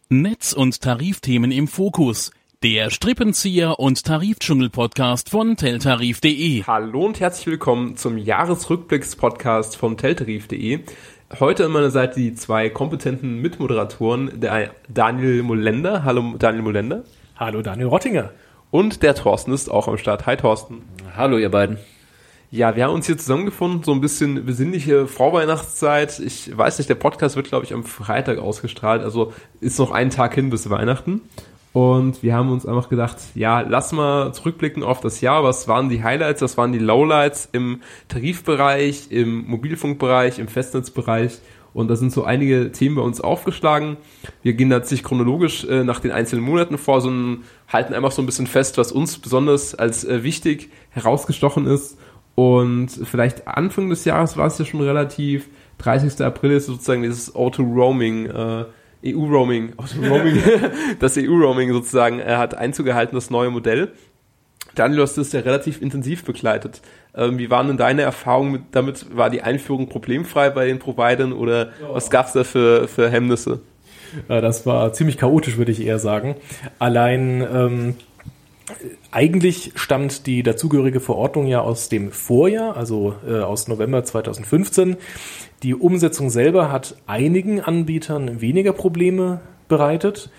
Netz- und Tarifthemen im Fokus. Der Strippenzieher und Tarifdschungel-Podcast von teltarif.de. Hallo und herzlich willkommen zum Jahresrückblicks-Podcast von teltarif.de. Heute an meiner Seite die zwei kompetenten Mitmoderatoren, der Daniel Molender. Hallo Daniel Molender. Hallo Daniel Rottinger. Und der Thorsten ist auch am Start. Hi Thorsten. Hallo ihr beiden. Ja, wir haben uns hier zusammengefunden, so ein bisschen besinnliche Vorweihnachtszeit. Ich weiß nicht, der Podcast wird, glaube ich, am Freitag ausgestrahlt, also ist noch ein Tag hin bis Weihnachten. Und wir haben uns einfach gedacht, ja, lass mal zurückblicken auf das Jahr. Was waren die Highlights, was waren die Lowlights im Tarifbereich, im Mobilfunkbereich, im Festnetzbereich? Und da sind so einige Themen bei uns aufgeschlagen. Wir gehen natürlich chronologisch nach den einzelnen Monaten vor, halten einfach so ein bisschen fest, was uns besonders als wichtig herausgestochen ist. Und vielleicht Anfang des Jahres war es ja schon relativ, 30. April ist sozusagen dieses Auto-Roaming, EU-Roaming, das EU-Roaming sozusagen hat Einzug gehalten, das neue Modell. Daniel, du hast das ja relativ intensiv begleitet. Wie waren denn deine Erfahrungen damit? War die Einführung problemfrei bei den Providern oder was gab es da für Hemmnisse? Das war ziemlich chaotisch, würde ich eher sagen. Allein eigentlich stammt die dazugehörige Verordnung ja aus dem Vorjahr, also aus November 2015. Die Umsetzung selber hat einigen Anbietern weniger Probleme bereitet,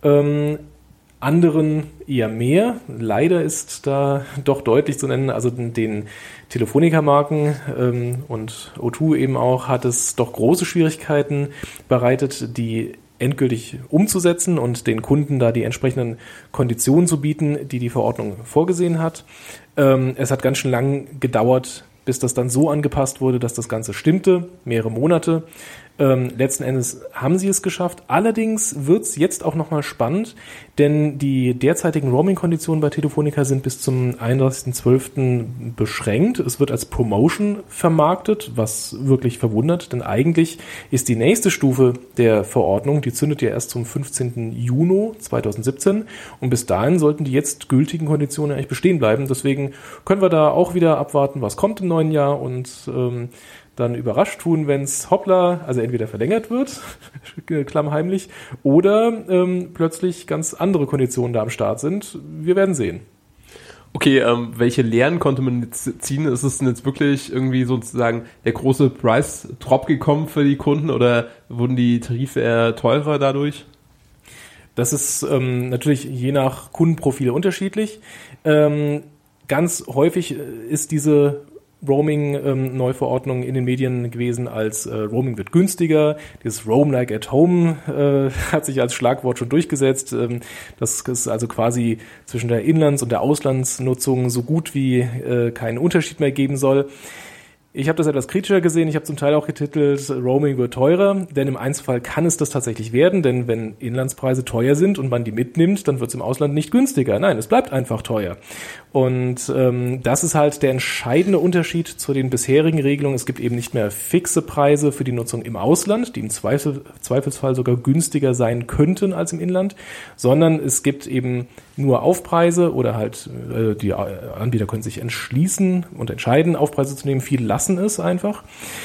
anderen eher mehr. Leider ist da doch deutlich zu nennen, also den Telefonica-Marken und O2 eben auch, hat es doch große Schwierigkeiten bereitet, die endgültig umzusetzen und den Kunden da die entsprechenden Konditionen zu bieten, die die Verordnung vorgesehen hat. Es hat ganz schön lang gedauert, bis das dann so angepasst wurde, dass das Ganze stimmte, mehrere Monate. Letzten Endes haben sie es geschafft. Allerdings wird es jetzt auch nochmal spannend, denn die derzeitigen Roaming-Konditionen bei Telefonica sind bis zum 31.12. beschränkt. Es wird als Promotion vermarktet, was wirklich verwundert, denn eigentlich ist die nächste Stufe der Verordnung, die zündet ja erst zum 15. Juni 2017 und bis dahin sollten die jetzt gültigen Konditionen eigentlich bestehen bleiben. Deswegen können wir da auch wieder abwarten, was kommt im neuen Jahr und dann überrascht tun, wenn es hoppla, also entweder verlängert wird, klammheimlich, oder plötzlich ganz andere Konditionen da am Start sind. Wir werden sehen. Okay, welche Lehren konnte man jetzt ziehen? Ist es denn jetzt wirklich irgendwie sozusagen der große Price-Drop gekommen für die Kunden oder wurden die Tarife eher teurer dadurch? Das ist natürlich je nach Kundenprofil unterschiedlich. Ganz häufig ist diese Roaming-Neuverordnung in den Medien gewesen als Roaming wird günstiger. Dieses Roam like at home hat sich als Schlagwort schon durchgesetzt. Das ist also quasi zwischen der Inlands- und der Auslandsnutzung so gut wie keinen Unterschied mehr geben soll. Ich habe das etwas kritischer gesehen. Ich habe zum Teil auch getitelt, Roaming wird teurer, denn im Einzelfall kann es das tatsächlich werden, denn wenn Inlandspreise teuer sind und man die mitnimmt, dann wird es im Ausland nicht günstiger. Nein, es bleibt einfach teuer. Und das ist halt der entscheidende Unterschied zu den bisherigen Regelungen. Es gibt eben nicht mehr fixe Preise für die Nutzung im Ausland, die im Zweifelsfall sogar günstiger sein könnten als im Inland, sondern es gibt eben nur Aufpreise oder halt die Anbieter können sich entschließen und entscheiden, Aufpreise zu nehmen. Viele lassen es einfach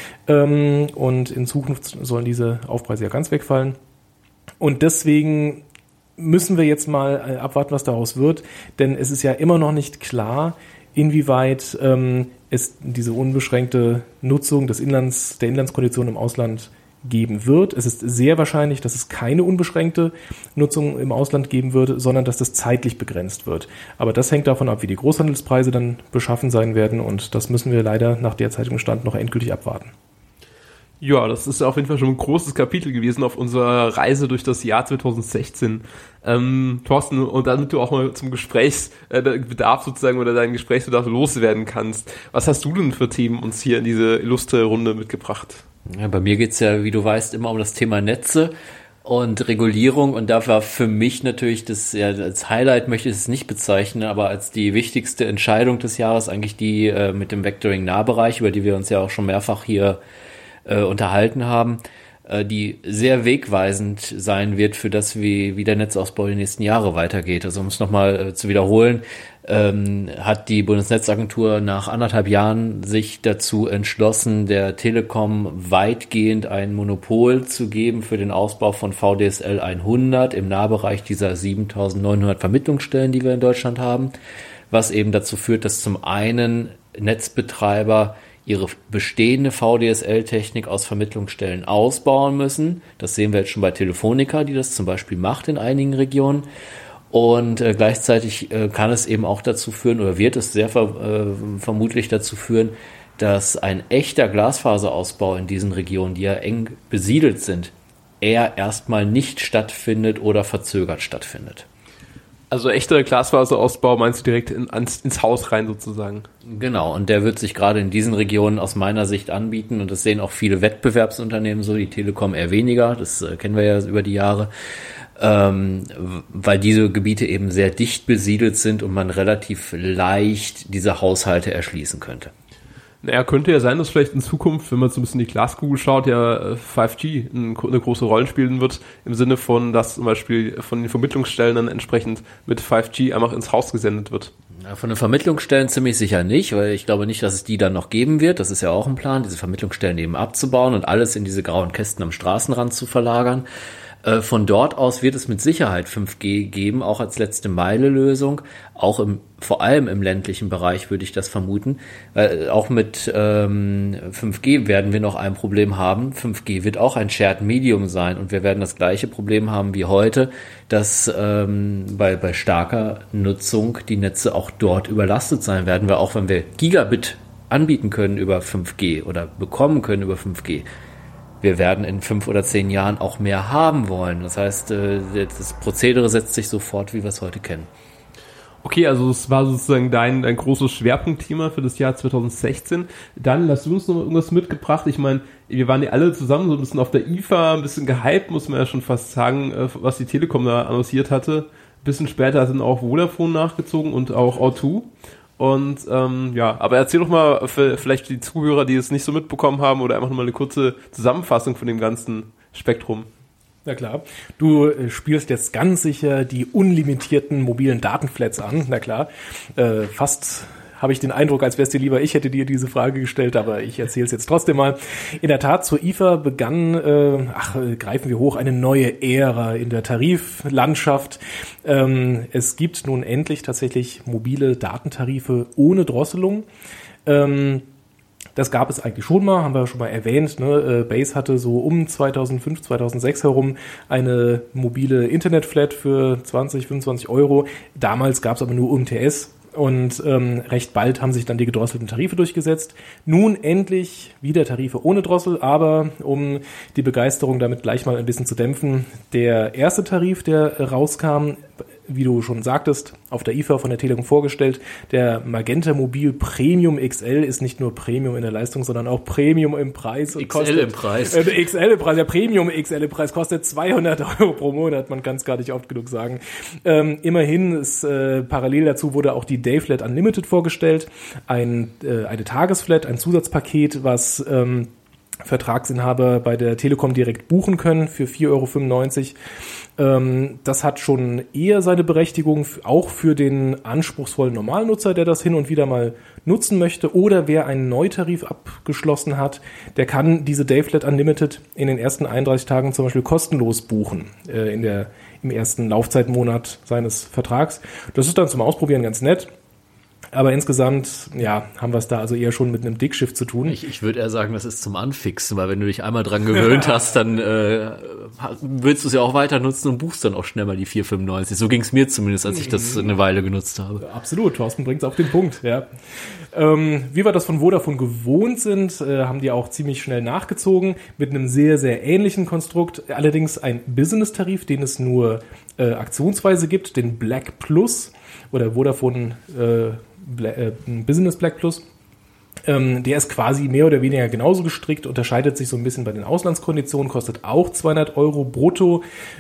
und in Zukunft sollen diese Aufpreise ja ganz wegfallen. Und deswegen müssen wir jetzt mal abwarten, was daraus wird, denn es ist ja immer noch nicht klar, inwieweit es diese unbeschränkte Nutzung der Inlandskonditionen im Ausland geben wird. Es ist sehr wahrscheinlich, dass es keine unbeschränkte Nutzung im Ausland geben wird, sondern dass das zeitlich begrenzt wird. Aber das hängt davon ab, wie die Großhandelspreise dann beschaffen sein werden und das müssen wir leider nach derzeitigem Stand noch endgültig abwarten. Ja, das ist auf jeden Fall schon ein großes Kapitel gewesen auf unserer Reise durch das Jahr 2016. Thorsten, und damit du auch mal zum Gesprächsbedarf sozusagen oder deinen Gesprächsbedarf loswerden kannst, was hast du denn für Themen uns hier in diese illustre Runde mitgebracht? Ja, bei mir geht's ja, wie du weißt, immer um das Thema Netze und Regulierung und da war für mich natürlich das, ja, als Highlight möchte ich es nicht bezeichnen, aber als die wichtigste Entscheidung des Jahres eigentlich die mit dem Vectoring-Nahbereich, über die wir uns ja auch schon mehrfach hier unterhalten haben. die sehr wegweisend sein wird für das, wie der Netzausbau die nächsten Jahre weitergeht. Also um es nochmal zu wiederholen, hat die Bundesnetzagentur nach 1,5 Jahren sich dazu entschlossen, der Telekom weitgehend ein Monopol zu geben für den Ausbau von VDSL 100 im Nahbereich dieser 7.900 Vermittlungsstellen, die wir in Deutschland haben, was eben dazu führt, dass zum einen Netzbetreiber ihre bestehende VDSL-Technik aus Vermittlungsstellen ausbauen müssen. Das sehen wir jetzt schon bei Telefonica, die das zum Beispiel macht in einigen Regionen. Und gleichzeitig kann es eben auch dazu führen, oder wird es sehr vermutlich dazu führen, dass ein echter Glasfaserausbau in diesen Regionen, die ja eng besiedelt sind, eher erstmal nicht stattfindet oder verzögert stattfindet. Also echter Glasfaserausbau meinst du direkt ins Haus rein sozusagen? Genau, und der wird sich gerade in diesen Regionen aus meiner Sicht anbieten und das sehen auch viele Wettbewerbsunternehmen so, die Telekom eher weniger, das kennen wir ja über die Jahre, weil diese Gebiete eben sehr dicht besiedelt sind und man relativ leicht diese Haushalte erschließen könnte. Naja, könnte ja sein, dass vielleicht in Zukunft, wenn man so ein bisschen in die Glaskugel schaut, ja 5G eine große Rolle spielen wird, im Sinne von, dass zum Beispiel von den Vermittlungsstellen dann entsprechend mit 5G einfach ins Haus gesendet wird. Ja, von den Vermittlungsstellen ziemlich sicher nicht, weil ich glaube nicht, dass es die dann noch geben wird. Das ist ja auch ein Plan, diese Vermittlungsstellen eben abzubauen und alles in diese grauen Kästen am Straßenrand zu verlagern. Von dort aus wird es mit Sicherheit 5G geben, auch als letzte Meile-Lösung, auch vor allem im ländlichen Bereich würde ich das vermuten, weil auch mit 5G werden wir noch ein Problem haben. 5G wird auch ein Shared Medium sein und wir werden das gleiche Problem haben wie heute, dass bei starker Nutzung die Netze auch dort überlastet sein werden, weil auch wenn wir Gigabit anbieten können über 5G oder bekommen können über 5G, wir werden in 5 oder 10 Jahren auch mehr haben wollen. Das heißt, das Prozedere setzt sich so fort, wie wir es heute kennen. Okay, also es war sozusagen dein großes Schwerpunktthema für das Jahr 2016. Dann hast du uns noch irgendwas mitgebracht. Ich meine, wir waren ja alle zusammen so ein bisschen auf der IFA, ein bisschen gehypt, muss man ja schon fast sagen, was die Telekom da annonciert hatte. Ein bisschen später sind auch Vodafone nachgezogen und auch O2. Und aber erzähl doch mal für vielleicht die Zuhörer, die es nicht so mitbekommen haben, oder einfach nochmal eine kurze Zusammenfassung von dem ganzen Spektrum. Na klar, du spielst jetzt ganz sicher die unlimitierten mobilen Datenflats an, na klar, fast habe ich den Eindruck, als wär's dir lieber, ich hätte dir diese Frage gestellt, aber ich erzähle es jetzt trotzdem mal. In der Tat, zur IFA begann, greifen wir hoch, eine neue Ära in der Tariflandschaft. Es gibt nun endlich tatsächlich mobile Datentarife ohne Drosselung. Das gab es eigentlich schon mal, haben wir schon mal erwähnt. Ne? Base hatte so um 2005, 2006 herum eine mobile Internetflat für 20, 25 Euro. Damals gab es aber nur UMTS. Und recht bald haben sich dann die gedrosselten Tarife durchgesetzt. Nun endlich wieder Tarife ohne Drossel, aber um die Begeisterung damit gleich mal ein bisschen zu dämpfen, der erste Tarif, der rauskam, wie du schon sagtest, auf der IFA von der Telekom vorgestellt, der Magenta Mobil Premium XL ist nicht nur Premium in der Leistung, sondern auch Premium im Preis. Und XL im Preis. XL im Preis, ja Premium XL im Preis, kostet 200 Euro pro Monat, man kann es gar nicht oft genug sagen. Immerhin ist parallel dazu wurde auch die Dayflat Unlimited vorgestellt, eine Tagesflat, ein Zusatzpaket, was Vertragsinhaber bei der Telekom direkt buchen können für 4,95 Euro. Das hat schon eher seine Berechtigung, auch für den anspruchsvollen Normalnutzer, der das hin und wieder mal nutzen möchte. Oder wer einen Neutarif abgeschlossen hat, der kann diese Dayflat Unlimited in den ersten 31 Tagen zum Beispiel kostenlos buchen, im ersten Laufzeitmonat seines Vertrags. Das ist dann zum Ausprobieren ganz nett. Aber insgesamt, ja, haben wir es da also eher schon mit einem Dickschiff zu tun. Ich würde eher sagen, das ist zum Anfixen, weil wenn du dich einmal dran gewöhnt hast, dann willst du es ja auch weiter nutzen und buchst dann auch schnell mal die 4,95. So ging es mir zumindest, als ich das eine Weile genutzt habe. Absolut, Thorsten bringt es auf den Punkt, ja. Wie wir das von Vodafone gewohnt sind, haben die auch ziemlich schnell nachgezogen mit einem sehr, sehr ähnlichen Konstrukt. Allerdings ein Business-Tarif, den es nur aktionsweise gibt, den Black Plus oder Vodafone Business Black Plus. Der ist quasi mehr oder weniger genauso gestrickt, unterscheidet sich so ein bisschen bei den Auslandskonditionen, kostet auch 200 Euro brutto,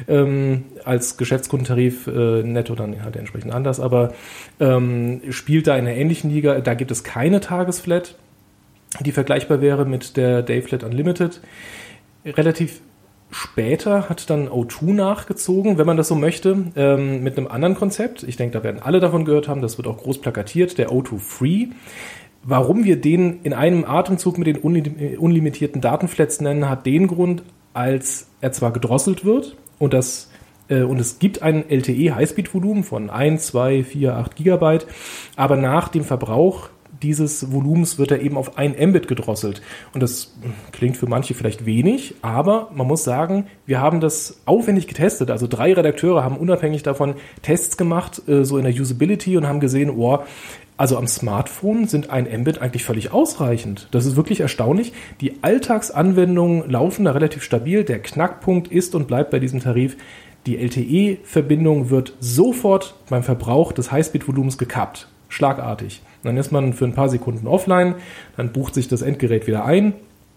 als Geschäftskundentarif netto dann halt entsprechend anders, aber spielt da in einer ähnlichen Liga. Da gibt es keine Tagesflat, die vergleichbar wäre mit der Dayflat Unlimited. Relativ Später hat dann O2 nachgezogen, wenn man das so möchte, mit einem anderen Konzept. Ich denke, da werden alle davon gehört haben, das wird auch groß plakatiert, der O2 Free. Warum wir den in einem Atemzug mit den unlimitierten Datenflats nennen, hat den Grund, als er zwar gedrosselt wird und es gibt ein LTE-Highspeed-Volumen von 1, 2, 4, 8 Gigabyte, aber nach dem Verbrauch dieses Volumens wird er eben auf 1 Mbit gedrosselt. Und das klingt für manche vielleicht wenig, aber man muss sagen, wir haben das aufwendig getestet. Also 3 Redakteure haben unabhängig davon Tests gemacht, so in der Usability, und haben gesehen, also am Smartphone sind 1 Mbit eigentlich völlig ausreichend. Das ist wirklich erstaunlich. Die Alltagsanwendungen laufen da relativ stabil. Der Knackpunkt ist und bleibt bei diesem Tarif, die LTE-Verbindung wird sofort beim Verbrauch des Highspeed-Volumens gekappt. Schlagartig. Dann ist man für ein paar Sekunden offline, dann bucht sich das Endgerät wieder ein,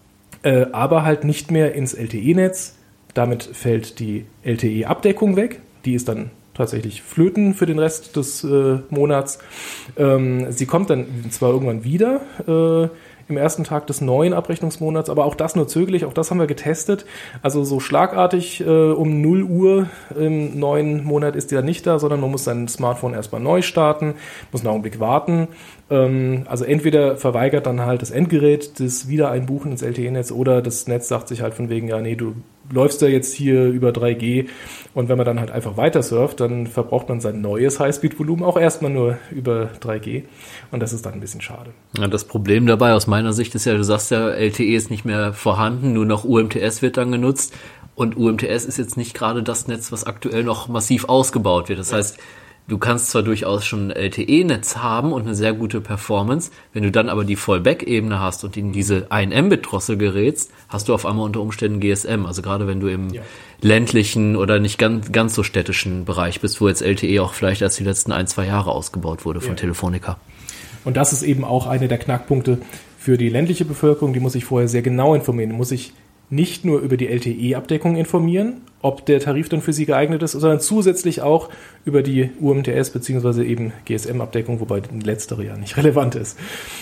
aber halt nicht mehr ins LTE-Netz. Damit fällt die LTE-Abdeckung weg. Die ist dann tatsächlich flöten für den Rest des Monats. Sie kommt dann zwar irgendwann wieder im ersten Tag des neuen Abrechnungsmonats, aber auch das nur zögerlich, auch das haben wir getestet. Also so schlagartig um 0 Uhr im neuen Monat ist die dann nicht da, sondern man muss sein Smartphone erstmal neu starten, muss einen Augenblick warten. Also entweder verweigert dann halt das Endgerät das Wiedereinbuchen ins LTE-Netz oder das Netz sagt sich halt von wegen, ja nee, du läufst ja jetzt hier über 3G, und wenn man dann halt einfach weiter surft, dann verbraucht man sein neues Highspeed-Volumen auch erstmal nur über 3G, und das ist dann ein bisschen schade. Ja, das Problem dabei aus meiner Sicht ist ja, du sagst ja, LTE ist nicht mehr vorhanden, nur noch UMTS wird dann genutzt, und UMTS ist jetzt nicht gerade das Netz, was aktuell noch massiv ausgebaut wird. Das heißt, du kannst zwar durchaus schon ein LTE-Netz haben und eine sehr gute Performance, wenn du dann aber die Fallback-Ebene hast und in diese 1 Mbit-Drossel gerätst, hast du auf einmal unter Umständen GSM. Also gerade wenn du im ländlichen oder nicht ganz so städtischen Bereich bist, wo jetzt LTE auch vielleicht erst die letzten 1-2 Jahre ausgebaut wurde von Telefonica. Und das ist eben auch einer der Knackpunkte für die ländliche Bevölkerung. Die muss sich vorher sehr genau informieren. Die muss sich nicht nur über die LTE-Abdeckung informieren, ob der Tarif dann für sie geeignet ist, sondern zusätzlich auch über die UMTS bzw. eben GSM-Abdeckung, wobei die letztere ja nicht relevant ist.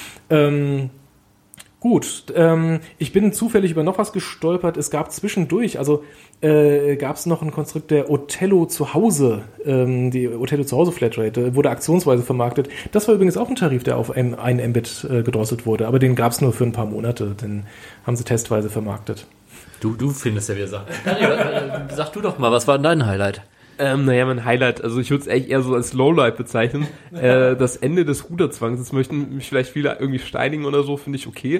Ich bin zufällig über noch was gestolpert. Es gab zwischendurch, gab es noch ein Konstrukt der Othello zu Hause, die Othello zu Hause Flatrate, wurde aktionsweise vermarktet. Das war übrigens auch ein Tarif, der auf 1 Mbit gedrosselt wurde, aber den gab es nur für ein paar Monate. Den haben sie testweise vermarktet. Du findest ja wieder Sachen. Sag du doch mal, was war denn dein Highlight? Mein Highlight, also ich würde es eigentlich eher so als Lowlight bezeichnen. Das Ende des Routerzwangs. Jetzt möchten mich vielleicht viele irgendwie steinigen oder so, finde ich okay.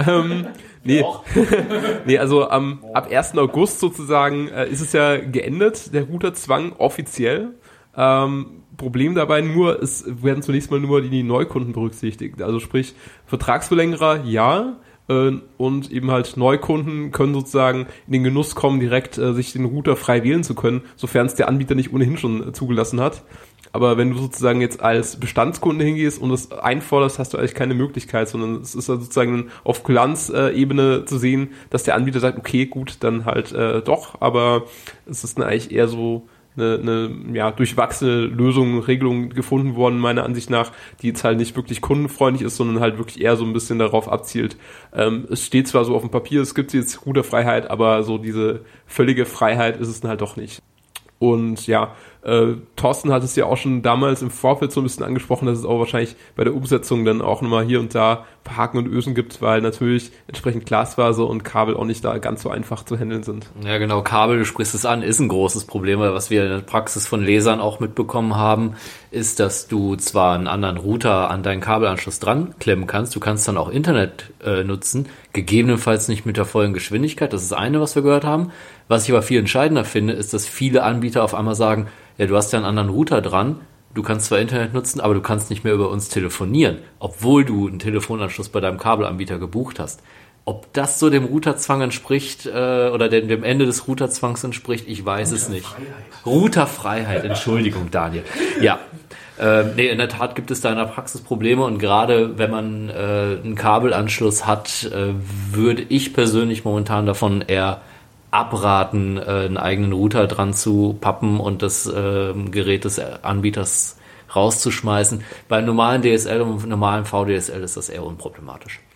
Also ab 1. August sozusagen ist es ja geendet, der Routerzwang offiziell. Problem dabei nur, es werden zunächst mal nur die Neukunden berücksichtigt. Also sprich, Vertragsverlängerer, ja. Und eben halt Neukunden können sozusagen in den Genuss kommen, direkt sich den Router frei wählen zu können, sofern es der Anbieter nicht ohnehin schon zugelassen hat. Aber wenn du sozusagen jetzt als Bestandskunde hingehst und das einforderst, hast du eigentlich keine Möglichkeit, sondern es ist sozusagen auf Kulanzebene zu sehen, dass der Anbieter sagt, okay, gut, dann halt doch, aber es ist dann eigentlich eher so eine durchwachsene Lösung, Regelung gefunden worden, meiner Ansicht nach, die jetzt halt nicht wirklich kundenfreundlich ist, sondern halt wirklich eher so ein bisschen darauf abzielt. Es steht zwar so auf dem Papier, es gibt jetzt Routerfreiheit, aber so diese völlige Freiheit ist es dann halt doch nicht. Und Thorsten hat es ja auch schon damals im Vorfeld so ein bisschen angesprochen, dass es auch wahrscheinlich bei der Umsetzung dann auch nochmal hier und da ein paar Haken und Ösen gibt, weil natürlich entsprechend Glasfaser und Kabel auch nicht da ganz so einfach zu handeln sind. Ja genau, Kabel, du sprichst es an, ist ein großes Problem, weil was wir in der Praxis von Lesern auch mitbekommen haben, ist, dass du zwar einen anderen Router an deinen Kabelanschluss dran klemmen kannst, du kannst dann auch Internet nutzen, gegebenenfalls nicht mit der vollen Geschwindigkeit, das ist das eine, was wir gehört haben. Was ich aber viel entscheidender finde, ist, dass viele Anbieter auf einmal sagen, ja, du hast ja einen anderen Router dran, du kannst zwar Internet nutzen, aber du kannst nicht mehr über uns telefonieren, obwohl du einen Telefonanschluss bei deinem Kabelanbieter gebucht hast. Ob das so dem Routerzwang entspricht oder dem Ende des Routerzwangs entspricht, ich weiß es nicht. Routerfreiheit, Entschuldigung, Daniel. Ja, in der Tat gibt es da in der Praxis Probleme und gerade wenn man einen Kabelanschluss hat, würde ich persönlich momentan davon eher abraten, einen eigenen Router dran zu pappen und das Gerät des Anbieters rauszuschmeißen. Bei normalen DSL und normalen VDSL ist das eher unproblematisch.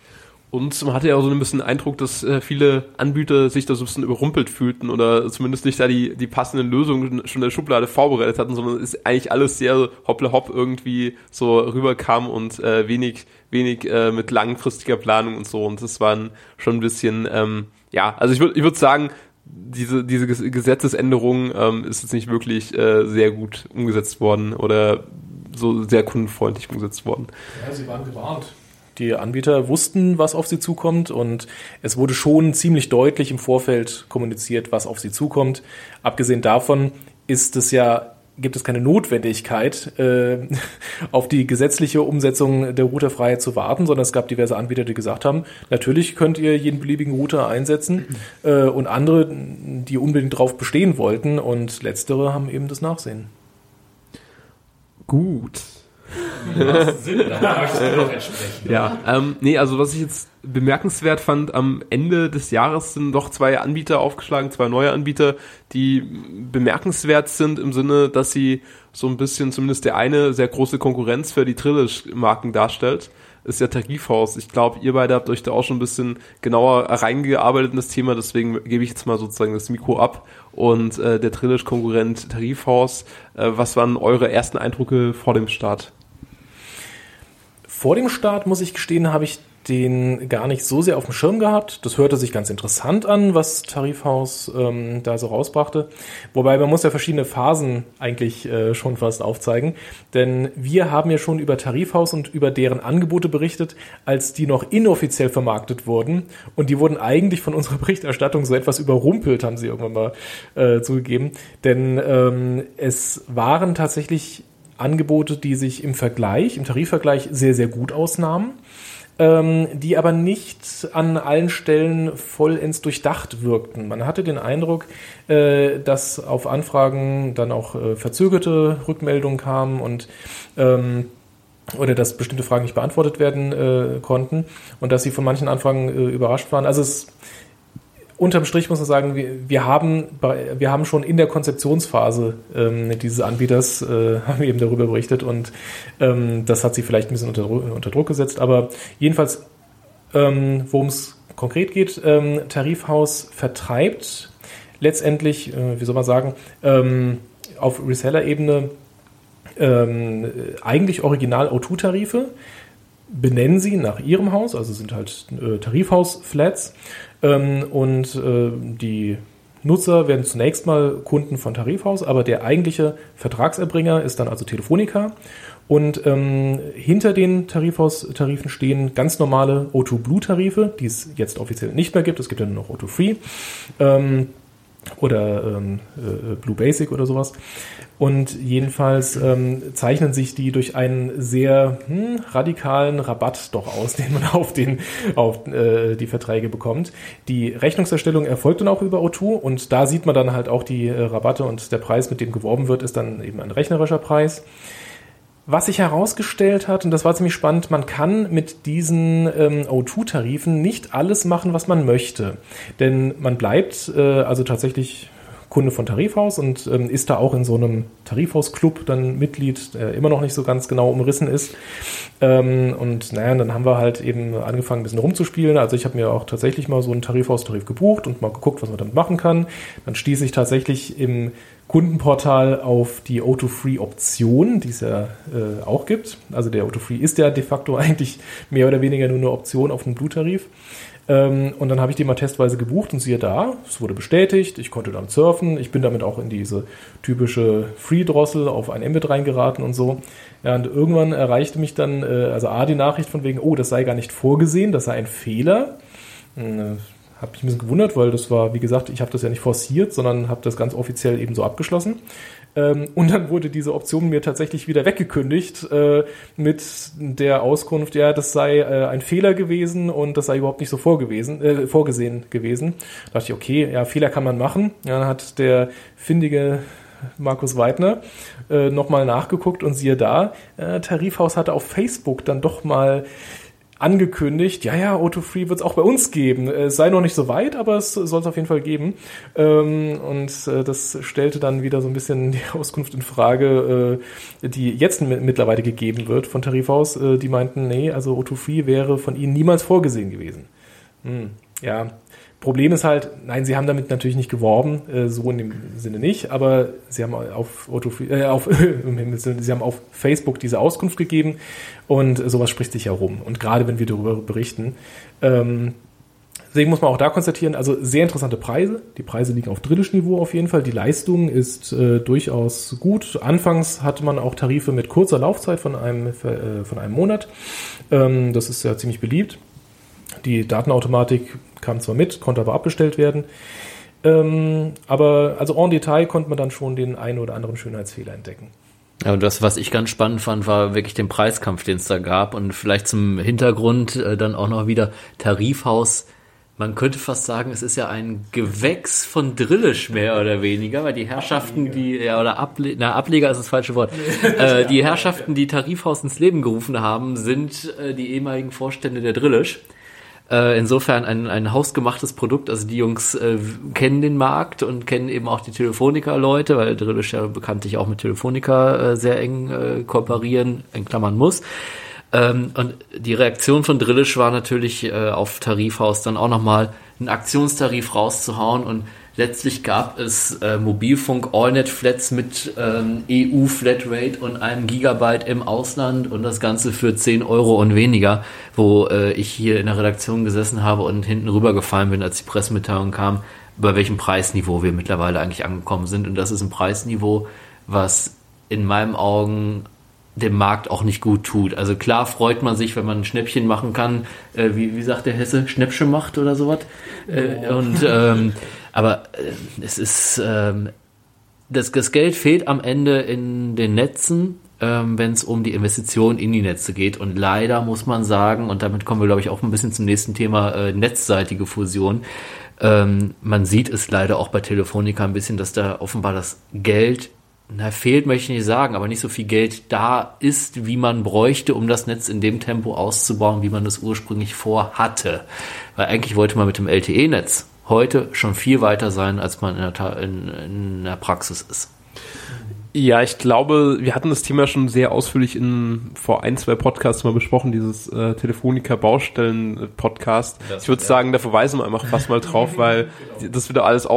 Und man hatte ja auch so ein bisschen den Eindruck, dass viele Anbieter sich da so ein bisschen überrumpelt fühlten oder zumindest nicht da die passenden Lösungen schon in der Schublade vorbereitet hatten, sondern es ist eigentlich alles sehr hopp irgendwie so rüberkam und wenig mit langfristiger Planung und so. Und das waren schon ein bisschen, also ich würd sagen, diese Gesetzesänderung ist jetzt nicht wirklich sehr gut umgesetzt worden oder so sehr kundenfreundlich umgesetzt worden. Ja, sie waren gewarnt. Die Anbieter wussten, was auf sie zukommt und es wurde schon ziemlich deutlich im Vorfeld kommuniziert, was auf sie zukommt. Abgesehen davon gibt es keine Notwendigkeit, auf die gesetzliche Umsetzung der Routerfreiheit zu warten, sondern es gab diverse Anbieter, die gesagt haben, natürlich könnt ihr jeden beliebigen Router einsetzen und andere, die unbedingt drauf bestehen wollten und letztere haben eben das Nachsehen. Gut. Also was ich jetzt bemerkenswert fand, am Ende des Jahres sind doch 2 Anbieter aufgeschlagen, 2 neue Anbieter, die bemerkenswert sind im Sinne, dass sie so ein bisschen, zumindest der eine, sehr große Konkurrenz für die Trillish-Marken darstellt, ist ja Tarifhaus. Ich glaube, ihr beide habt euch da auch schon ein bisschen genauer reingearbeitet in das Thema, deswegen gebe ich jetzt mal sozusagen das Mikro ab und der Trillish-Konkurrent Tarifhaus, was waren eure ersten Eindrücke vor dem Start? Vor dem Start, muss ich gestehen, habe ich den gar nicht so sehr auf dem Schirm gehabt. Das hörte sich ganz interessant an, was Tarifhaus da so rausbrachte. Wobei man muss ja verschiedene Phasen eigentlich schon fast aufzeigen. Denn wir haben ja schon über Tarifhaus und über deren Angebote berichtet, als die noch inoffiziell vermarktet wurden. Und die wurden eigentlich von unserer Berichterstattung so etwas überrumpelt, haben sie irgendwann mal zugegeben. Denn es waren tatsächlich Angebote, die sich im Tarifvergleich sehr, sehr gut ausnahmen, die aber nicht an allen Stellen vollends durchdacht wirkten. Man hatte den Eindruck, dass auf Anfragen dann auch verzögerte Rückmeldungen kamen und oder dass bestimmte Fragen nicht beantwortet werden konnten und dass sie von manchen Anfragen überrascht waren. Also unterm Strich muss man sagen, wir haben schon in der Konzeptionsphase dieses Anbieters haben wir eben darüber berichtet und das hat sie vielleicht ein bisschen unter Druck gesetzt. Aber jedenfalls, worum es konkret geht, Tarifhaus vertreibt letztendlich, auf Reseller-Ebene eigentlich Original-O2-Tarife, benennen sie nach ihrem Haus, also sind halt Tarifhaus-Flats und die Nutzer werden zunächst mal Kunden von Tarifhaus, aber der eigentliche Vertragserbringer ist dann also Telefonica und hinter den Tarifhaus-Tarifen stehen ganz normale O2 Blue-Tarife, die es jetzt offiziell nicht mehr gibt, es gibt ja nur noch O2 Free oder Blue Basic oder sowas. Und jedenfalls zeichnen sich die durch einen sehr radikalen Rabatt doch aus, den man auf die Verträge bekommt. Die Rechnungserstellung erfolgt dann auch über O2 und da sieht man dann halt auch die Rabatte und der Preis, mit dem geworben wird, ist dann eben ein rechnerischer Preis. Was sich herausgestellt hat, und das war ziemlich spannend, man kann mit diesen O2-Tarifen nicht alles machen, was man möchte. Denn man bleibt also tatsächlich Kunde von Tarifhaus und ist da auch in so einem Tarifhaus-Club dann Mitglied, der immer noch nicht so ganz genau umrissen ist. Und dann haben wir halt eben angefangen, ein bisschen rumzuspielen. Also ich habe mir auch tatsächlich mal so einen Tarifhaus-Tarif gebucht und mal geguckt, was man damit machen kann. Dann stieß ich tatsächlich im Kundenportal auf die O2-Free-Option, die es ja auch gibt. Also der O2-Free ist ja de facto eigentlich mehr oder weniger nur eine Option auf einen Blue-Tarif. Und dann habe ich die mal testweise gebucht und siehe da, es wurde bestätigt, ich konnte dann surfen, ich bin damit auch in diese typische Free-Drossel auf ein Mbit reingeraten und so. Ja, und irgendwann erreichte mich dann die Nachricht von wegen, das sei gar nicht vorgesehen, das sei ein Fehler. Habe mich ein bisschen gewundert, weil das war, wie gesagt, ich habe das ja nicht forciert, sondern habe das ganz offiziell eben so abgeschlossen. Und dann wurde diese Option mir tatsächlich wieder weggekündigt mit der Auskunft, ja, das sei ein Fehler gewesen und das sei überhaupt nicht so vorgesehen gewesen. Da dachte ich, okay, ja, Fehler kann man machen. Ja, dann hat der findige Markus Weidner nochmal nachgeguckt und siehe da, Tarifhaus hatte auf Facebook dann doch mal angekündigt, ja, O2 Free wird es auch bei uns geben. Es sei noch nicht so weit, aber es soll es auf jeden Fall geben. Und das stellte dann wieder so ein bisschen die Auskunft in Frage, die jetzt mittlerweile gegeben wird von Tarifhaus. Die meinten, nee, also O2 Free wäre von ihnen niemals vorgesehen gewesen. Ja, Problem ist halt, nein, sie haben damit natürlich nicht geworben, so in dem Sinne nicht, aber sie haben sie haben auf Facebook diese Auskunft gegeben und sowas spricht sich herum. Und gerade wenn wir darüber berichten, deswegen muss man auch da konstatieren, also sehr interessante Preise. Die Preise liegen auf Drillisch-Niveau auf jeden Fall. Die Leistung ist durchaus gut. Anfangs hatte man auch Tarife mit kurzer Laufzeit von einem Monat. Das ist ja ziemlich beliebt. Die Datenautomatik kam zwar mit, konnte aber abgestellt werden. Aber also en Detail konnte man dann schon den einen oder anderen Schönheitsfehler entdecken. Ja, und das, was ich ganz spannend fand, war wirklich den Preiskampf, den es da gab. Und vielleicht zum Hintergrund dann auch noch wieder Tarifhaus. Man könnte fast sagen, es ist ja ein Gewächs von Drillisch mehr oder weniger, weil die Herrschaften, Ableger ist das falsche Wort. Die Herrschaften, die Tarifhaus ins Leben gerufen haben, sind die ehemaligen Vorstände der Drillisch. Insofern ein hausgemachtes Produkt, also die Jungs kennen den Markt und kennen eben auch die Telefonica-Leute, weil Drillisch ja bekanntlich auch mit Telefonica sehr eng kooperieren, in Klammern muss. Und die Reaktion von Drillisch war natürlich auf Tarifhaus dann auch nochmal einen Aktionstarif rauszuhauen und letztlich gab es Mobilfunk Allnet-Flats mit EU-Flatrate und 1 Gigabyte im Ausland und das Ganze für 10 Euro und weniger, wo ich hier in der Redaktion gesessen habe und hinten rübergefallen bin, als die Pressemitteilung kam, bei welchem Preisniveau wir mittlerweile eigentlich angekommen sind. Und das ist ein Preisniveau, was in meinen Augen dem Markt auch nicht gut tut. Also klar freut man sich, wenn man ein Schnäppchen machen kann, wie sagt der Hesse, Schnäppchen macht oder sowas. Aber es ist das Geld fehlt am Ende in den Netzen, wenn es um die Investition in die Netze geht. Und leider muss man sagen, und damit kommen wir, glaube ich, auch ein bisschen zum nächsten Thema, netzseitige Fusion. Man sieht es leider auch bei Telefonica ein bisschen, dass da offenbar das Geld fehlt, möchte ich nicht sagen, aber nicht so viel Geld da ist, wie man bräuchte, um das Netz in dem Tempo auszubauen, wie man das ursprünglich vorhatte. Weil eigentlich wollte man mit dem LTE-Netz heute schon viel weiter sein, als man in der Praxis ist. Ja, ich glaube, wir hatten das Thema schon sehr ausführlich vor 1-2 Podcasts mal besprochen, dieses Telefonica-Baustellen-Podcast. Ich würde sagen, da verweisen wir einfach fast mal drauf, weil das wieder alles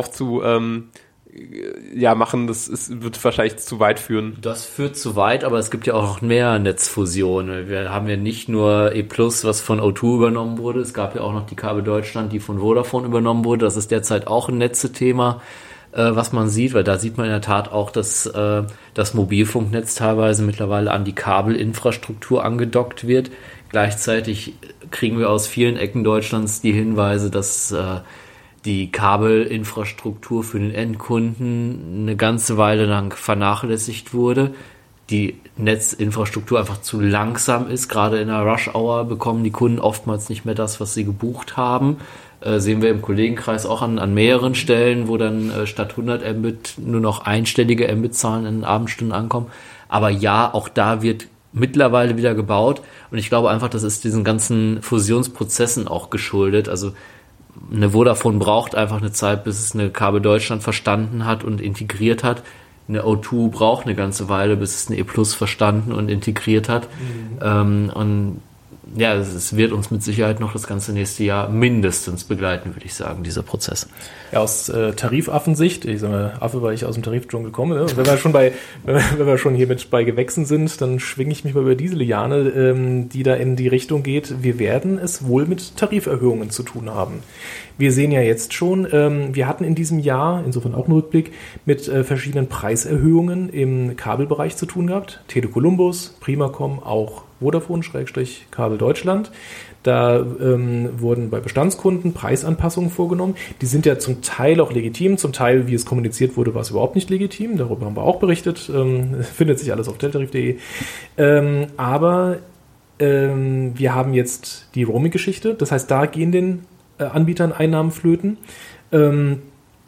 machen, wird wahrscheinlich zu weit führen. Das führt zu weit, aber es gibt ja auch mehr Netzfusionen. Wir haben ja nicht nur E+, was von O2 übernommen wurde, es gab ja auch noch die Kabel Deutschland, die von Vodafone übernommen wurde. Das ist derzeit auch ein Netzthema, was man sieht, weil da sieht man in der Tat auch, dass das Mobilfunknetz teilweise mittlerweile an die Kabelinfrastruktur angedockt wird. Gleichzeitig kriegen wir aus vielen Ecken Deutschlands die Hinweise, dass die Kabelinfrastruktur für den Endkunden eine ganze Weile lang vernachlässigt wurde. Die Netzinfrastruktur einfach zu langsam ist. Gerade in der Rush-Hour bekommen die Kunden oftmals nicht mehr das, was sie gebucht haben. Sehen wir im Kollegenkreis auch an mehreren Stellen, wo dann statt 100 Mbit nur noch einstellige Mbit-Zahlen in den Abendstunden ankommen. Aber ja, auch da wird mittlerweile wieder gebaut. Und ich glaube einfach, das ist diesen ganzen Fusionsprozessen auch geschuldet. Also eine Vodafone braucht einfach eine Zeit, bis es eine Kabel Deutschland verstanden hat und integriert hat. Eine O2 braucht eine ganze Weile, bis es eine E+ verstanden und integriert hat. Und ja, es wird uns mit Sicherheit noch das ganze nächste Jahr mindestens begleiten, würde ich sagen, dieser Prozess. Ja, aus Tarifaffensicht, ich sage mal Affe, weil ich aus dem Tarifdschungel komme, ne? Und wenn wir schon hier mit bei Gewächsen sind, dann schwinge ich mich mal über diese Liane, die da in die Richtung geht. Wir werden es wohl mit Tariferhöhungen zu tun haben. Wir sehen ja jetzt schon, wir hatten in diesem Jahr, insofern auch einen Rückblick, mit verschiedenen Preiserhöhungen im Kabelbereich zu tun gehabt. Tele Columbus, Primacom, auch Vodafone, Kabel Deutschland. Da wurden bei Bestandskunden Preisanpassungen vorgenommen. Die sind ja zum Teil auch legitim, zum Teil, wie es kommuniziert wurde, war es überhaupt nicht legitim. Darüber haben wir auch berichtet. Findet sich alles auf teltarif.de. Aber wir haben jetzt die Roaming-Geschichte. Das heißt, da gehen den Anbietern Einnahmen flöten.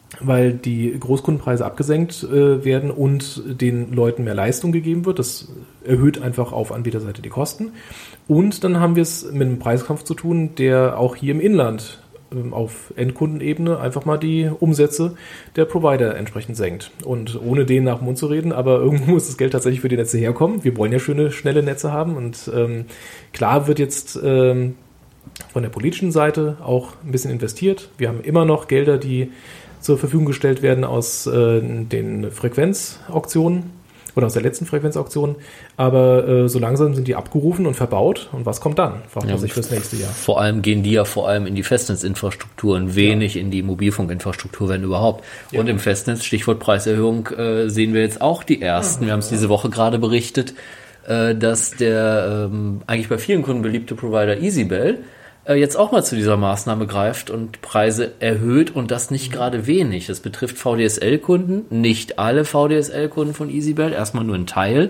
weil die Großkundenpreise abgesenkt werden und den Leuten mehr Leistung gegeben wird. Das erhöht einfach auf Anbieterseite die Kosten. Und dann haben wir es mit einem Preiskampf zu tun, der auch hier im Inland auf Endkundenebene einfach mal die Umsätze der Provider entsprechend senkt. Und ohne denen nach dem Mund zu reden, aber irgendwo muss das Geld tatsächlich für die Netze herkommen. Wir wollen ja schöne, schnelle Netze haben und klar wird jetzt von der politischen Seite auch ein bisschen investiert. Wir haben immer noch Gelder, die zur Verfügung gestellt werden aus den Frequenzauktionen oder aus der letzten Frequenzauktion, aber so langsam sind die abgerufen und verbaut. Und was kommt dann? Fragt man sich fürs nächste Jahr. Vor allem gehen die ja vor allem in die Festnetzinfrastruktur und wenig in die Mobilfunkinfrastruktur, wenn überhaupt. Ja. Und im Festnetz, Stichwort Preiserhöhung, sehen wir jetzt auch die ersten. Wir haben es diese Woche gerade berichtet, dass der eigentlich bei vielen Kunden beliebte Provider EasyBell jetzt auch mal zu dieser Maßnahme greift und Preise erhöht und das nicht gerade wenig. Das betrifft VDSL-Kunden, nicht alle VDSL-Kunden von EasyBell, erstmal nur ein Teil,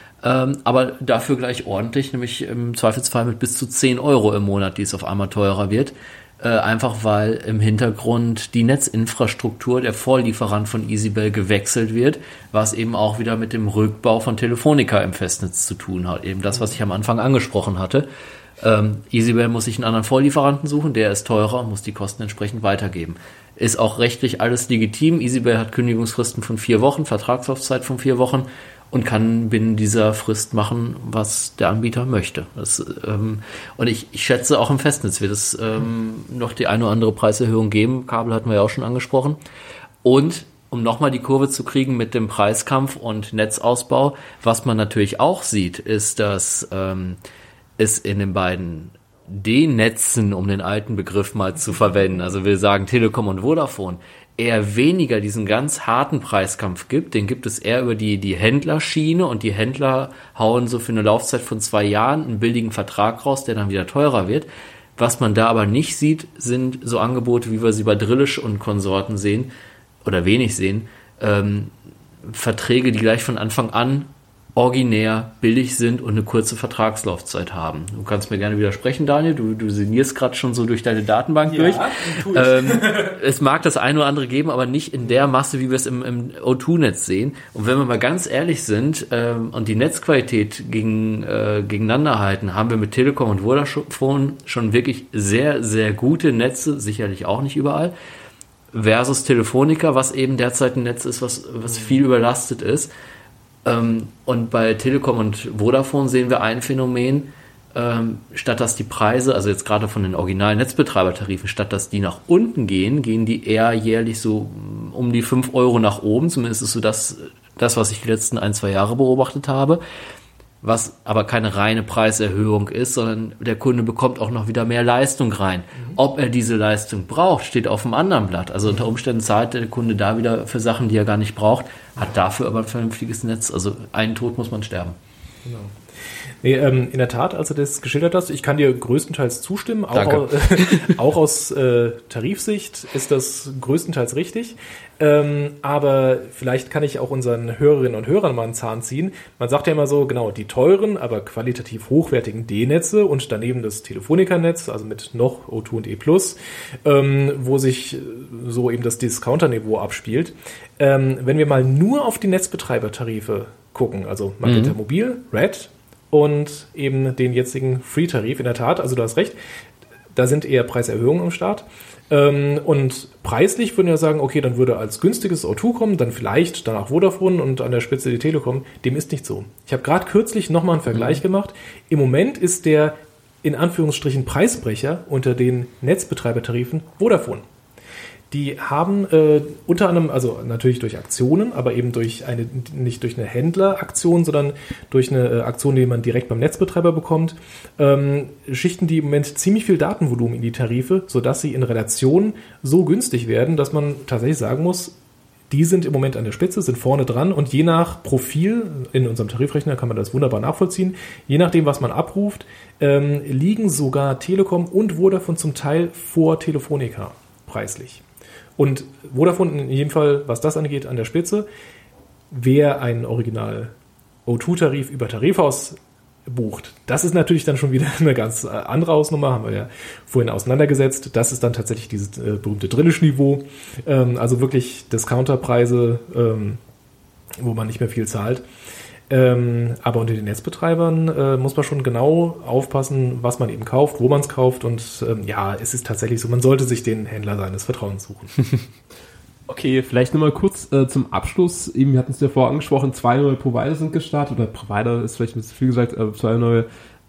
aber dafür gleich ordentlich, nämlich im Zweifelsfall mit bis zu 10 Euro im Monat, die es auf einmal teurer wird. Einfach weil im Hintergrund die Netzinfrastruktur, der Vorlieferant von EasyBell gewechselt wird, was eben auch wieder mit dem Rückbau von Telefonica im Festnetz zu tun hat. Eben das, was ich am Anfang angesprochen hatte. EasyBell muss sich einen anderen Vorlieferanten suchen, der ist teurer und muss die Kosten entsprechend weitergeben. Ist auch rechtlich alles legitim. EasyBell hat Kündigungsfristen von 4 Wochen, Vertragslaufzeit von 4 Wochen und kann binnen dieser Frist machen, was der Anbieter möchte. Und ich schätze, auch im Festnetz wird es noch die eine oder andere Preiserhöhung geben. Kabel hatten wir ja auch schon angesprochen. Und um nochmal die Kurve zu kriegen mit dem Preiskampf und Netzausbau, was man natürlich auch sieht, ist, dass es in den beiden D-Netzen, um den alten Begriff mal zu verwenden, also wir sagen Telekom und Vodafone, eher weniger diesen ganz harten Preiskampf gibt. Den gibt es eher über die Händlerschiene und die Händler hauen so für eine Laufzeit von 2 Jahren einen billigen Vertrag raus, der dann wieder teurer wird. Was man da aber nicht sieht, sind so Angebote, wie wir sie bei Drillisch und Konsorten sehen oder wenig sehen, Verträge, die gleich von Anfang an originär billig sind und eine kurze Vertragslaufzeit haben. Du kannst mir gerne widersprechen, Daniel. Du signierst gerade schon so durch deine Datenbank durch. Es mag das eine oder andere geben, aber nicht in der Masse, wie wir es im O2-Netz sehen. Und wenn wir mal ganz ehrlich sind und die Netzqualität gegeneinander halten, haben wir mit Telekom und Vodafone schon wirklich sehr, sehr gute Netze, sicherlich auch nicht überall, versus Telefonica, was eben derzeit ein Netz ist, was viel überlastet ist. Und bei Telekom und Vodafone sehen wir ein Phänomen, statt dass die Preise, also jetzt gerade von den originalen Netzbetreibertarifen, statt dass die nach unten gehen, gehen die eher jährlich so um die 5 Euro nach oben, zumindest ist so das, was ich die letzten 1-2 Jahre beobachtet habe, was aber keine reine Preiserhöhung ist, sondern der Kunde bekommt auch noch wieder mehr Leistung rein. Ob er diese Leistung braucht, steht auf dem anderen Blatt. Also unter Umständen zahlt der Kunde da wieder für Sachen, die er gar nicht braucht, hat dafür aber ein vernünftiges Netz. Also einen Tod muss man sterben. Genau. Nee, in der Tat, als du das geschildert hast, ich kann dir größtenteils zustimmen. Auch aus Tarifsicht ist das größtenteils richtig. Aber vielleicht kann ich auch unseren Hörerinnen und Hörern mal einen Zahn ziehen. Man sagt ja immer so, genau, die teuren, aber qualitativ hochwertigen D-Netze und daneben das Telefonica-Netz, also mit noch O2 und E+, wo sich so eben das Discounter-Niveau abspielt. Wenn wir mal nur auf die Netzbetreibertarife gucken, also Magenta Mobil, Red und eben den jetzigen Free-Tarif, in der Tat, also du hast recht, da sind eher Preiserhöhungen am Start. Und preislich würden wir sagen, okay, dann würde als günstiges O2 kommen, dann vielleicht danach Vodafone und an der Spitze die Telekom. Dem ist nicht so. Ich habe gerade kürzlich nochmal einen Vergleich gemacht. Im Moment ist der in Anführungsstrichen Preisbrecher unter den Netzbetreibertarifen Vodafone. Die haben unter anderem, also natürlich durch Aktionen, aber eben nicht durch eine Händleraktion, sondern durch eine Aktion, die man direkt beim Netzbetreiber bekommt, schichten die im Moment ziemlich viel Datenvolumen in die Tarife, sodass sie in Relation so günstig werden, dass man tatsächlich sagen muss, die sind im Moment an der Spitze, sind vorne dran und je nach Profil, in unserem Tarifrechner kann man das wunderbar nachvollziehen, je nachdem, was man abruft, liegen sogar Telekom und Vodafone zum Teil vor Telefonica preislich. Und Vodafone in jedem Fall, was das angeht, an der Spitze. Wer einen Original O2-Tarif über Tarifhaus bucht. Das ist natürlich dann schon wieder eine ganz andere Hausnummer, haben wir ja vorhin auseinandergesetzt. Das ist dann tatsächlich dieses berühmte Drillisch-Niveau, also wirklich Discounterpreise, wo man nicht mehr viel zahlt. Aber unter den Netzbetreibern muss man schon genau aufpassen, was man eben kauft, wo man es kauft und es ist tatsächlich so, man sollte sich den Händler seines Vertrauens suchen. Okay, vielleicht nochmal kurz zum Abschluss. Eben, wir hatten es ja vorher angesprochen, 2 neue Provider sind gestartet, oder Provider ist vielleicht ein bisschen viel gesagt, 2 neue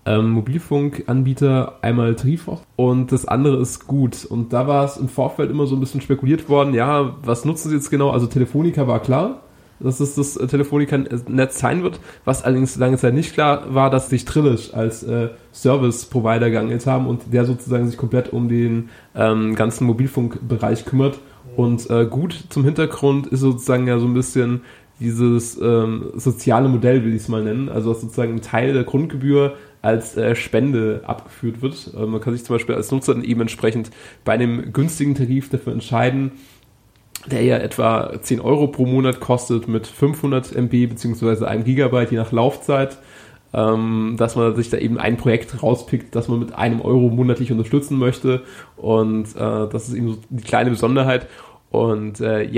Mobilfunkanbieter, einmal Triforce und das andere ist Gut. Und da war es im Vorfeld immer so ein bisschen spekuliert worden, ja, was nutzen sie jetzt genau? Also Telefonica war klar, dass es das Telefonica-Netz sein wird. Was allerdings lange Zeit nicht klar war, dass sich Drillisch als Service-Provider geangelt haben und der sozusagen sich komplett um den ganzen Mobilfunkbereich kümmert. Und Gut zum Hintergrund ist sozusagen ja so ein bisschen dieses soziale Modell, will ich es mal nennen. Also dass sozusagen ein Teil der Grundgebühr als Spende abgeführt wird. Man kann sich zum Beispiel als Nutzer dann eben entsprechend bei einem günstigen Tarif dafür entscheiden, der ja etwa 10 Euro pro Monat kostet mit 500 MB bzw. 1 Gigabyte je nach Laufzeit, dass man sich da eben ein Projekt rauspickt, das man mit 1 Euro monatlich unterstützen möchte und das ist eben so die kleine Besonderheit. Und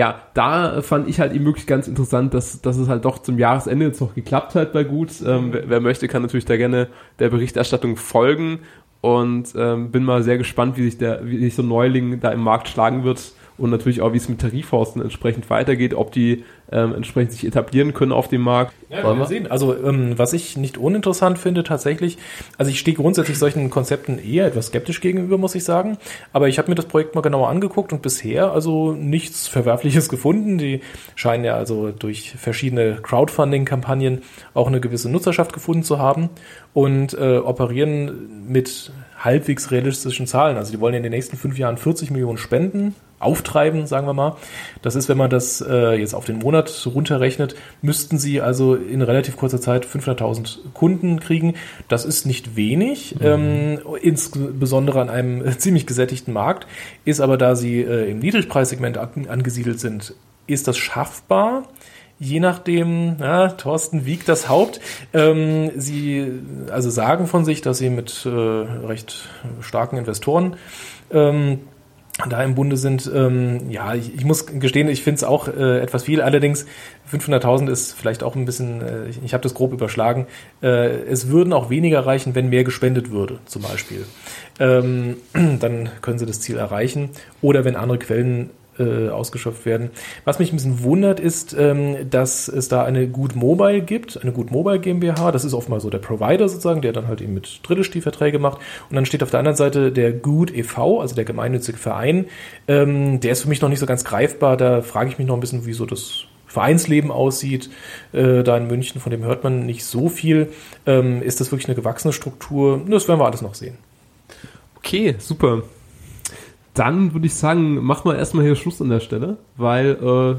da fand ich halt eben wirklich ganz interessant, dass es halt doch zum Jahresende jetzt noch geklappt hat bei Gut. Wer möchte, kann natürlich da gerne der Berichterstattung folgen und bin mal sehr gespannt, wie sich so ein Neuling da im Markt schlagen wird. Und natürlich auch, wie es mit Tarifhorsten entsprechend weitergeht, ob die entsprechend sich etablieren können auf dem Markt. Ja, wollen wir sehen. Also was ich nicht uninteressant finde tatsächlich, also ich stehe grundsätzlich solchen Konzepten eher etwas skeptisch gegenüber, muss ich sagen. Aber ich habe mir das Projekt mal genauer angeguckt und bisher also nichts Verwerfliches gefunden. Die scheinen ja also durch verschiedene Crowdfunding-Kampagnen auch eine gewisse Nutzerschaft gefunden zu haben und operieren mit halbwegs realistischen Zahlen. Also die wollen in den nächsten 5 Jahren 40 Millionen Spenden auftreiben, sagen wir mal. Das ist, wenn man das jetzt auf den Monat runterrechnet, müssten sie also in relativ kurzer Zeit 500.000 Kunden kriegen. Das ist nicht wenig, insbesondere an einem ziemlich gesättigten Markt, ist aber, da sie im Niedrigpreissegment angesiedelt sind, ist das schaffbar. Je nachdem, Thorsten wiegt das Haupt. Sie also sagen von sich, dass sie mit recht starken Investoren da im Bunde sind. Ich muss gestehen, ich finde es auch etwas viel. Allerdings 500.000 ist vielleicht auch ein bisschen, ich habe das grob überschlagen. Es würden auch weniger reichen, wenn mehr gespendet würde, zum Beispiel. Dann können sie das Ziel erreichen. Oder wenn andere Quellen ausgeschöpft werden. Was mich ein bisschen wundert, ist, dass es da eine Gut Mobile gibt, eine Gut Mobile GmbH. Das ist oftmals so der Provider sozusagen, der dann halt eben mit Drillisch die Verträge macht. Und dann steht auf der anderen Seite der Gut e.V., also der gemeinnützige Verein. Der ist für mich noch nicht so ganz greifbar. Da frage ich mich noch ein bisschen, wie so das Vereinsleben aussieht, da in München. Von dem hört man nicht so viel. Ist das wirklich eine gewachsene Struktur? Das werden wir alles noch sehen. Okay, super. Dann würde ich sagen, machen wir erstmal hier Schluss an der Stelle, weil,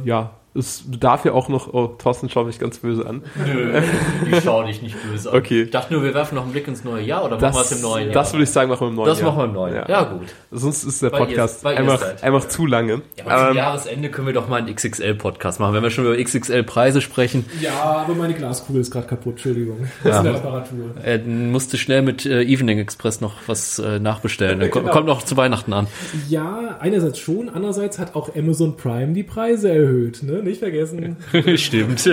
es darf ja auch noch, Thorsten schaut mich ganz böse an. Nö, ich schaue dich nicht böse an. Okay. Ich dachte nur, wir werfen noch einen Blick ins neue Jahr oder machen wir es im neuen Jahr? Das würde ich sagen, machen wir im neuen Jahr. Das machen wir im neuen Jahr. Ja, gut. Sonst ist der Podcast einfach zu lange. Ja, aber zum Jahresende können wir doch mal einen XXL-Podcast machen, wenn wir schon über XXL-Preise sprechen. Ja, aber meine Glaskugel ist gerade kaputt, Entschuldigung. Das ist eine Reparatur. Musste schnell mit Evening Express noch was nachbestellen. Dann kommt noch zu Weihnachten an. Ja, einerseits schon, andererseits hat auch Amazon Prime die Preise erhöht, ne? Nicht vergessen. Stimmt.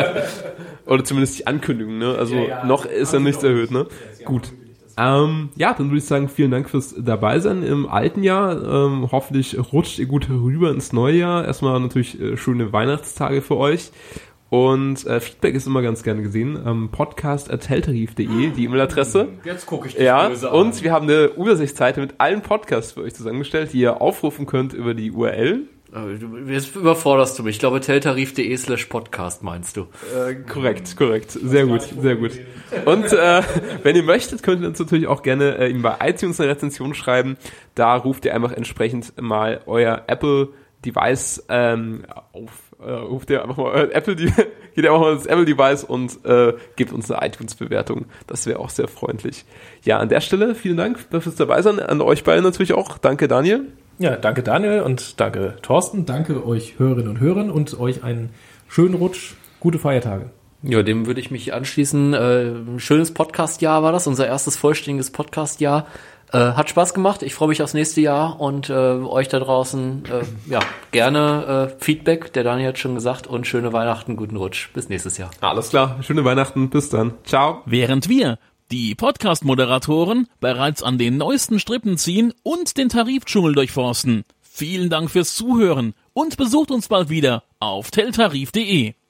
Oder zumindest die Ankündigung, ne? Also noch ist ja nichts erhöht, ne? Gut. Dann würde ich sagen, vielen Dank fürs Dabeisein im alten Jahr. Hoffentlich rutscht ihr gut rüber ins neue Jahr. Erstmal natürlich schöne Weihnachtstage für euch. Und Feedback ist immer ganz gerne gesehen. podcast@teltarif.de, die E-Mail-Adresse. Jetzt gucke ich dich böse an. Und wir haben eine Übersichtsseite mit allen Podcasts für euch zusammengestellt, die ihr aufrufen könnt über die URL. Jetzt überforderst du mich. Ich glaube, teltarif.de/podcast meinst du. Korrekt. Sehr gut. Und wenn ihr möchtet, könnt ihr uns natürlich auch gerne ihm bei iTunes eine Rezension schreiben. Da ruft ihr einfach entsprechend mal euer Apple-Device auf. Ruft ihr einfach mal euer geht einfach mal ins Apple-Device und gebt uns eine iTunes-Bewertung. Das wäre auch sehr freundlich. Ja, an der Stelle vielen Dank fürs Dabeisein. An euch beiden natürlich auch. Danke, Daniel. Ja, danke Daniel und danke Thorsten. Danke euch Hörerinnen und Hörern und euch einen schönen Rutsch. Gute Feiertage. Ja, dem würde ich mich anschließen. Ein schönes Podcast-Jahr war das, unser erstes vollständiges Podcast-Jahr. Hat Spaß gemacht. Ich freue mich aufs nächste Jahr und euch da draußen gerne Feedback, der Daniel hat schon gesagt, und schöne Weihnachten, guten Rutsch. Bis nächstes Jahr. Alles klar, schöne Weihnachten, bis dann. Ciao. Während wir, die Podcast-Moderatoren, bereits an den neuesten Strippen ziehen und den Tarifdschungel durchforsten. Vielen Dank fürs Zuhören und besucht uns bald wieder auf teltarif.de.